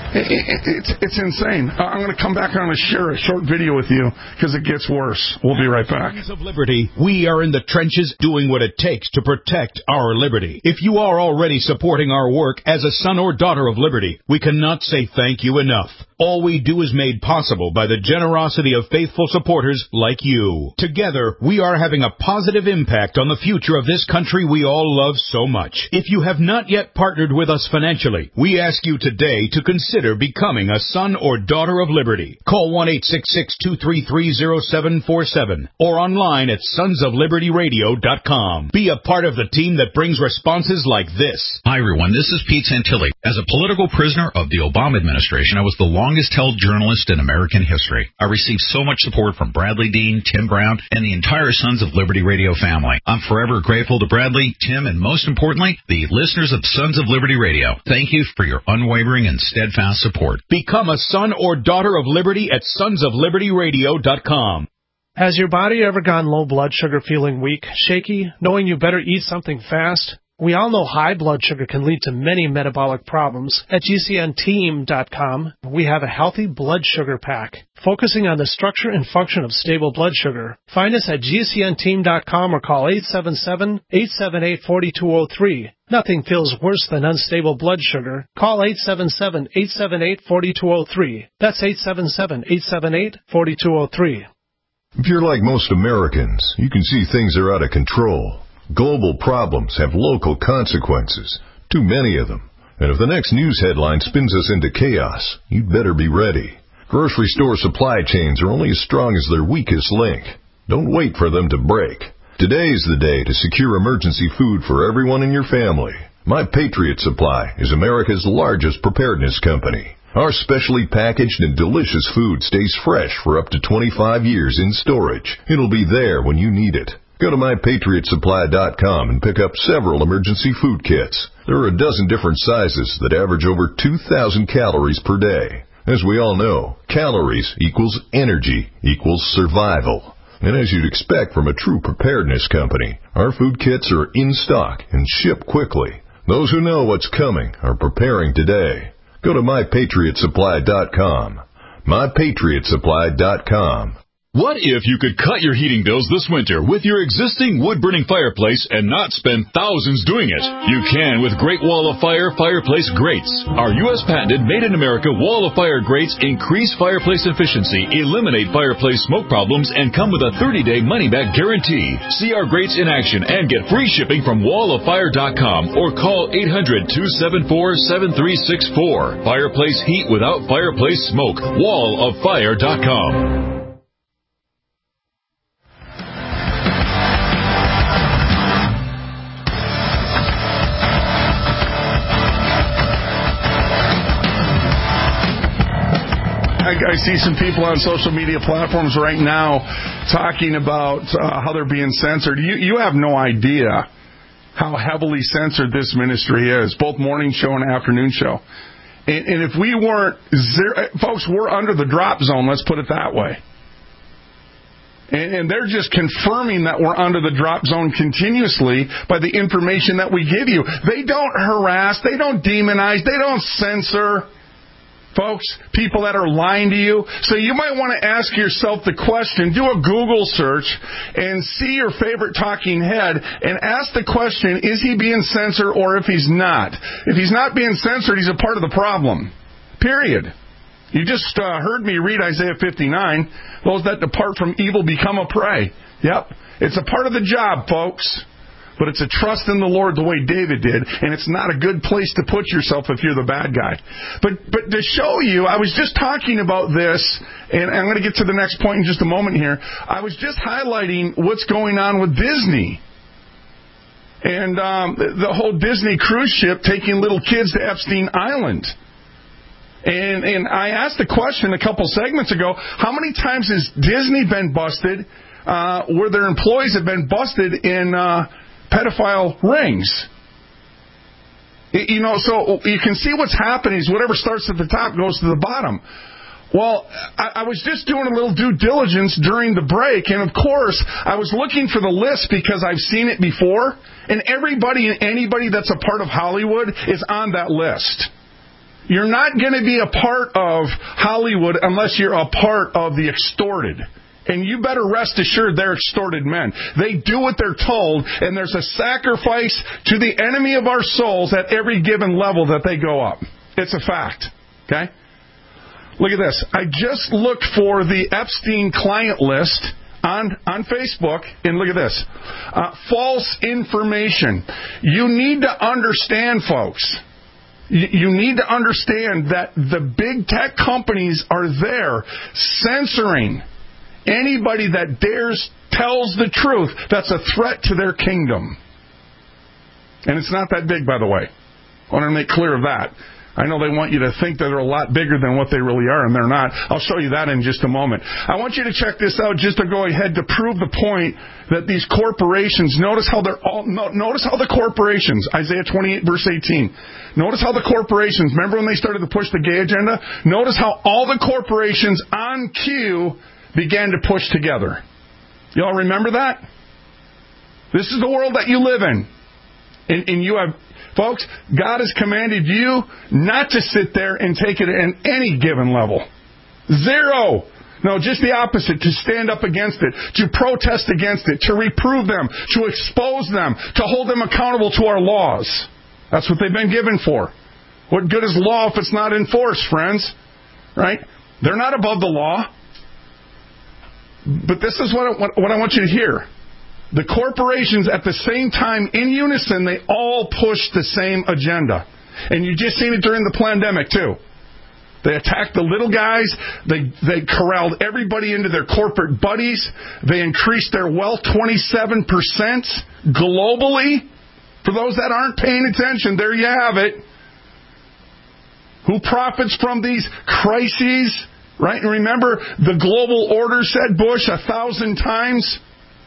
Speaker 4: It's, it's insane. Uh, I'm going to come back on and share a short video with you because it gets worse. We'll be right back.
Speaker 2: Sons of Liberty, we are in the trenches doing what it takes to protect our liberty. If you are already supporting our work as a son or daughter of liberty, we cannot say thank you enough. All we do is made possible by the generosity of faithful supporters like you. Together, we are having a positive impact on the future of this country we all love so much. If you have not yet partnered with us financially, we ask you today to consider becoming a son or daughter of liberty. Call one eight six six, two three three, zero seven four seven or online at sons of liberty radio dot com. Be a part of the team that brings responses like this.
Speaker 15: Hi, everyone. This is Pete Santilli. As a political prisoner of the Obama administration, I was the longest-held journalist in American history. I received so much support from Bradley Dean, Tim Brown, and the entire Sons of Liberty Radio family. I'm forever grateful to Bradley, Tim, and most importantly, the listeners of Sons of Liberty Radio. Thank you for your unwavering and steadfast support.
Speaker 2: Become a son or daughter of liberty at sons of liberty radio dot com.
Speaker 16: Has your body ever gone low blood sugar, feeling weak, shaky, knowing you better eat something fast? We all know high blood sugar can lead to many metabolic problems. At G C N team dot com, we have a healthy blood sugar pack, focusing on the structure and function of stable blood sugar. Find us at G C N team dot com or call eight seven seven, eight seven eight, four two zero three. Nothing feels worse than unstable blood sugar. Call eight seven seven, eight seven eight, four two zero three. That's eight seven seven, eight seven eight, four two zero three.
Speaker 17: If you're like most Americans, you can see things are out of control. Global problems have local consequences, too many of them. And if the next news headline spins us into chaos, you'd better be ready. Grocery store supply chains are only as strong as their weakest link. Don't wait for them to break. Today's the day to secure emergency food for everyone in your family. My Patriot Supply is America's largest preparedness company. Our specially packaged and delicious food stays fresh for up to twenty-five years in storage. It'll be there when you need it. Go to my patriot supply dot com and pick up several emergency food kits. There are a dozen different sizes that average over two thousand calories per day. As we all know, calories equals energy equals survival. And as you'd expect from a true preparedness company, our food kits are in stock and ship quickly. Those who know what's coming are preparing today. Go to my patriot supply dot com. my patriot supply dot com.
Speaker 3: What if you could cut your heating bills this winter with your existing wood-burning fireplace and not spend thousands doing it? You can with Great Wall of Fire fireplace grates. Our U S patented made-in-America Wall of Fire grates increase fireplace efficiency, eliminate fireplace smoke problems, and come with a thirty-day money-back guarantee. See our grates in action and get free shipping from wall of fire dot com or call eight hundred, two seven four, seven three six four. Fireplace heat without fireplace smoke. wall of fire dot com.
Speaker 4: I see some people on social media platforms right now talking about uh, how they're being censored. You, you have no idea how heavily censored this ministry is, both morning show and afternoon show. And, and if we weren't, zero, folks, we're under the drop zone, let's put it that way. And, and they're just confirming that we're under the drop zone continuously by the information that we give you. They don't harass, they don't demonize, they don't censor. Folks, people that are lying to you. So you might want to ask yourself the question, do a Google search and see your favorite talking head and ask the question, is he being censored or if he's not? If he's not being censored, he's a part of the problem. Period. You just uh, heard me read Isaiah fifty-nine. Those that depart from evil become a prey. Yep. It's a part of the job, folks. But it's a trust in the Lord the way David did, and it's not a good place to put yourself if you're the bad guy. But but to show you, I was just talking about this, and I'm going to get to the next point in just a moment here. I was just highlighting what's going on with Disney. And um, the whole Disney cruise ship taking little kids to Epstein Island. And, and I asked the question a couple segments ago, how many times has Disney been busted uh, where their employees have been busted in... Uh, pedophile rings? You know, so you can see what's happening is whatever starts at the top goes to the bottom. Well, I, I was just doing a little due diligence during the break, and of course, I was looking for the list because I've seen it before, and everybody and anybody that's a part of Hollywood is on that list. You're not going to be a part of Hollywood unless you're a part of the extorted. And you better rest assured they're extorted men. They do what they're told, and there's a sacrifice to the enemy of our souls at every given level that they go up. It's a fact. Okay? Look at this. I just looked for the Epstein client list on, on Facebook, and look at this. Uh, false information. You need to understand, folks. You, you need to understand that the big tech companies are there censoring anybody that dares tells the truth that's a threat to their kingdom. And it's not that big, by the way. I want to make clear of that. I know they want you to think that they're a lot bigger than what they really are, and they're not. I'll show you that in just a moment. I want you to check this out just to go ahead to prove the point that these corporations, notice how they're all, notice how the corporations, Isaiah twenty-eight, verse eighteen, notice how the corporations, remember when they started to push the gay agenda? Notice how all the corporations on cue began to push together. Y'all remember that? This is the world that you live in. And, and you have... Folks, God has commanded you not to sit there and take it at any given level. Zero. No, just the opposite, to stand up against it, to protest against it, to reprove them, to expose them, to hold them accountable to our laws. That's what they've been given for. What good is law if it's not enforced, friends? Right? They're not above the law. But this is what I, what I want you to hear. The corporations, at the same time, in unison, they all push the same agenda. And you just seen it during the pandemic, too. They attacked the little guys. They they corralled everybody into their corporate buddies. They increased their wealth twenty-seven percent globally. For those that aren't paying attention, there you have it. Who profits from these crises? Right? And remember, the global order, said Bush a thousand times.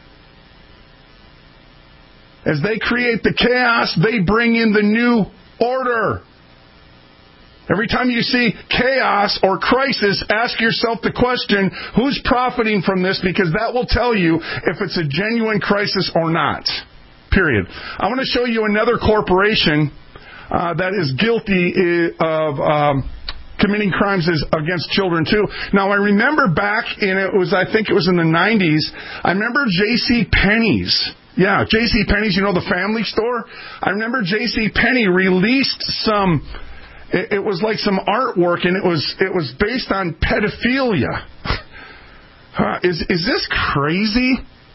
Speaker 4: As they create the chaos, they bring in the new order. Every time you see chaos or crisis, ask yourself the question, who's profiting from this? Because that will tell you if it's a genuine crisis or not. Period. I want to show you another corporation uh, that is guilty of um, committing crimes against children, too. Now, I remember back in, it was, I think it was in the nineties, I remember J C Penney's. Yeah, J C Penney's, you know, the family store? I remember J C Penney released some, it, it was like some artwork, and it was it was based on pedophilia. uh, is is this crazy?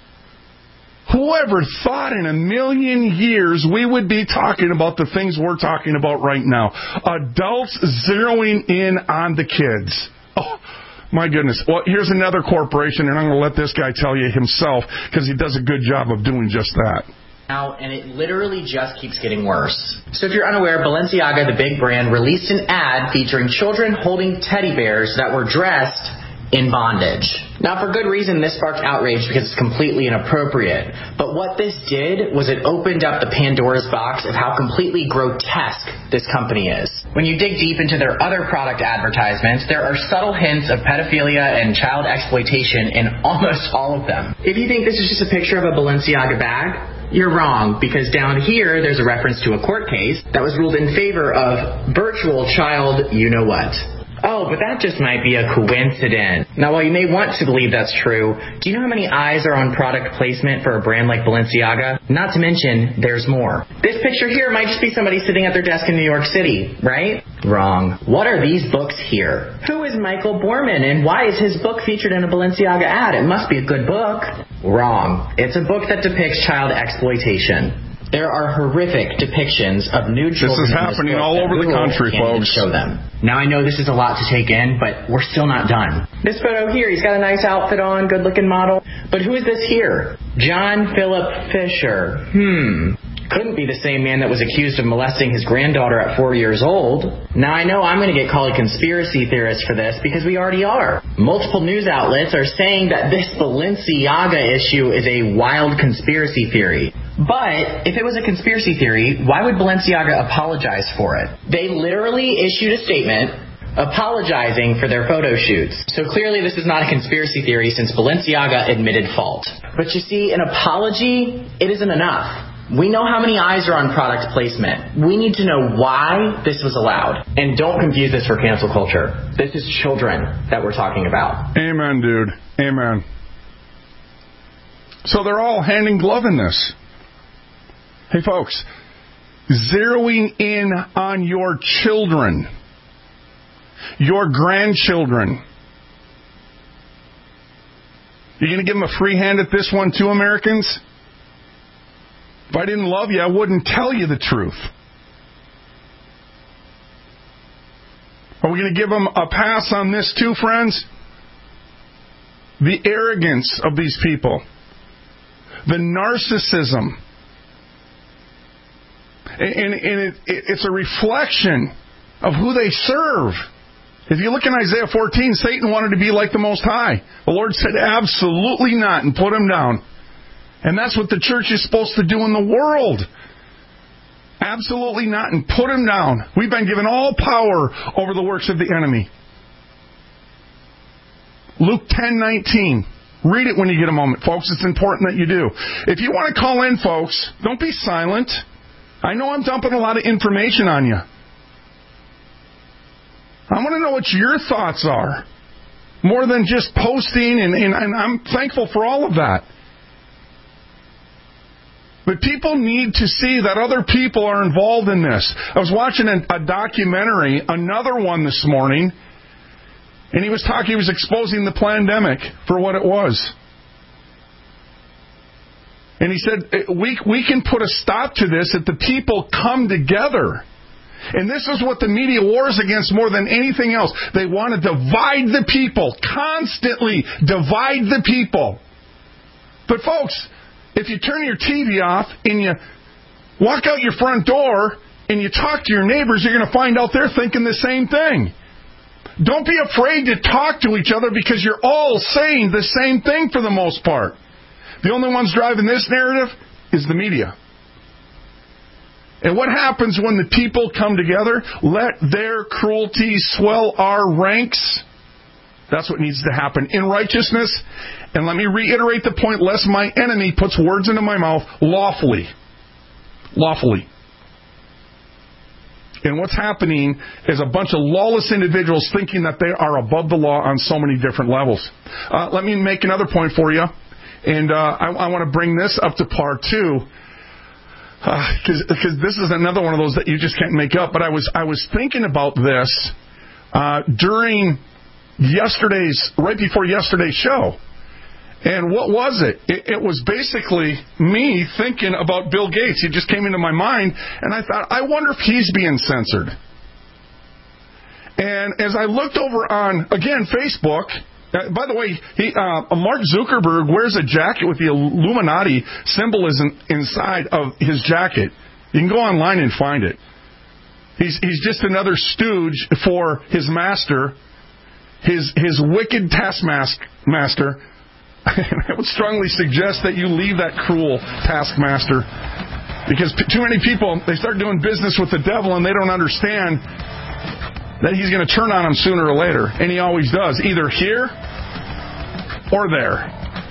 Speaker 4: Whoever thought in a million years we would be talking about the things we're talking about right now? Adults zeroing in on the kids. Oh, my goodness. Well, here's another corporation, and I'm going to let this guy tell you himself, because he does a good job of doing just that.
Speaker 18: Now, and it literally just keeps getting worse. So if you're unaware, Balenciaga, the big brand, released an ad featuring children holding teddy bears that were dressed in bondage. Now, for good reason, this sparked outrage because it's completely inappropriate. But what this did was it opened up the Pandora's box of how completely grotesque this company is. When you dig deep into their other product advertisements, there are subtle hints of pedophilia and child exploitation in almost all of them. If you think this is just a picture of a Balenciaga bag, you're wrong, because down here there's a reference to a court case that was ruled in favor of virtual child you-know-what. Oh, but that just might be a coincidence. Now, while you may want to believe that's true, do you know how many eyes are on product placement for a brand like Balenciaga? Not to mention, there's more. This picture here might just be somebody sitting at their desk in New York City, right? Wrong. What are these books here? Who is Michael Borman, and why is his book featured in a Balenciaga ad? It must be a good book. Wrong. It's a book that depicts child exploitation. There are horrific depictions of nude children.
Speaker 4: This is happening all over the country, folks.
Speaker 18: Show them. Now, I know this is a lot to take in, but we're still not done. This photo here, he's got a nice outfit on, good-looking model. But who is this here? John Philip Fisher. Hmm. Couldn't be the same man that was accused of molesting his granddaughter at four years old. Now, I know I'm going to get called a conspiracy theorist for this, because we already are. Multiple news outlets are saying that this Balenciaga issue is a wild conspiracy theory. But if it was a conspiracy theory, why would Balenciaga apologize for it? They literally issued a statement apologizing for their photo shoots. So clearly this is not a conspiracy theory, since Balenciaga admitted fault. But you see, an apology, it isn't enough. We know how many eyes are on product placement. We need to know why this was allowed. And don't confuse this for cancel culture. This is children that we're talking about.
Speaker 4: Amen, dude. Amen. So they're all hand in glove in this. Hey, folks, zeroing in on your children, your grandchildren. You're going to give them a free hand at this one too, Americans? If I didn't love you, I wouldn't tell you the truth. Are we going to give them a pass on this too, friends? The arrogance of these people. The narcissism. And, and it, it, it's a reflection of who they serve. If you look in Isaiah fourteen, Satan wanted to be like the Most High. The Lord said, absolutely not, and put him down. And that's what the church is supposed to do in the world. Absolutely not, and put him down. We've been given all power over the works of the enemy. Luke ten nineteen. Read it when you get a moment, folks. It's important that you do. If you want to call in, folks, don't be silent. I know I'm dumping a lot of information on you. I want to know what your thoughts are. More than just posting, and, and, and I'm thankful for all of that. But people need to see that other people are involved in this. I was watching a, a documentary, another one this morning, and he was talking, he was exposing the pandemic for what it was. And he said, we, we can put a stop to this if the people come together. And this is what the media wars against more than anything else. They want to divide the people, constantly divide the people. But folks, if you turn your T V off and you walk out your front door and you talk to your neighbors, you're going to find out they're thinking the same thing. Don't be afraid to talk to each other because you're all saying the same thing for the most part. The only ones driving this narrative is the media. And what happens when the people come together? Let their cruelty swell our ranks. That's what needs to happen in righteousness. And let me reiterate the point, lest my enemy puts words into my mouth, lawfully. Lawfully. And what's happening is a bunch of lawless individuals thinking that they are above the law on so many different levels. Uh, let me make another point for you. And uh, I, I want to bring this up to par too. Because uh, this is another one of those that you just can't make up. But I was I was thinking about this uh, during yesterday's, right before yesterday's show. And what was it? it? It was basically me thinking about Bill Gates. He just came into my mind, and I thought, I wonder if he's being censored. And as I looked over on, again, Facebook, uh, by the way, he, uh, Mark Zuckerberg wears a jacket with the Illuminati symbolism inside of his jacket. You can go online and find it. He's he's just another stooge for his master, his his wicked taskmaster. I would strongly suggest that you leave that cruel taskmaster, because too many people, they start doing business with the devil and they don't understand that he's going to turn on them sooner or later. And he always does, either here or there.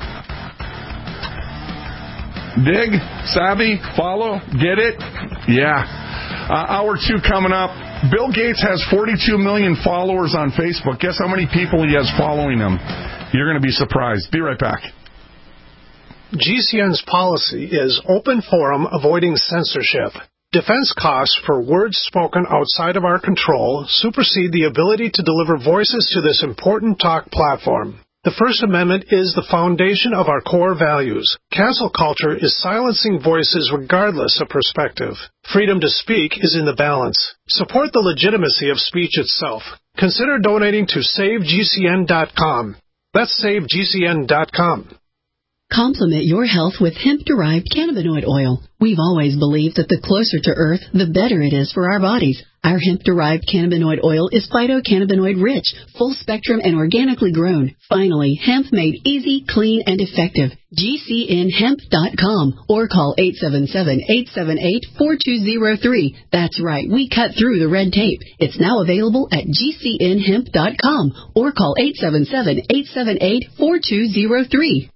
Speaker 4: Dig? Savvy? Follow? Get it? Yeah. Uh, hour two coming up. Bill Gates has forty-two million followers on Facebook. Guess how many people he has following him? You're going to be surprised. Be right back.
Speaker 16: G C N's policy is open forum, avoiding censorship. Defense costs for words spoken outside of our control supersede the ability to deliver voices to this important talk platform. The First Amendment is the foundation of our core values. Cancel culture is silencing voices regardless of perspective. Freedom to speak is in the balance. Support the legitimacy of speech itself. Consider donating to save G C N dot com. That's save G C N dot com.
Speaker 19: Complement your health with hemp-derived cannabinoid oil. We've always believed that the closer to Earth, the better it is for our bodies. Our hemp-derived cannabinoid oil is phytocannabinoid rich, full spectrum, and organically grown. Finally, hemp made easy, clean, and effective. G C N hemp dot com or call eight seven seven, eight seven eight, four two zero three. That's right, we cut through the red tape. It's now available at G C N hemp dot com or call eight seven seven, eight seven eight, four two zero three.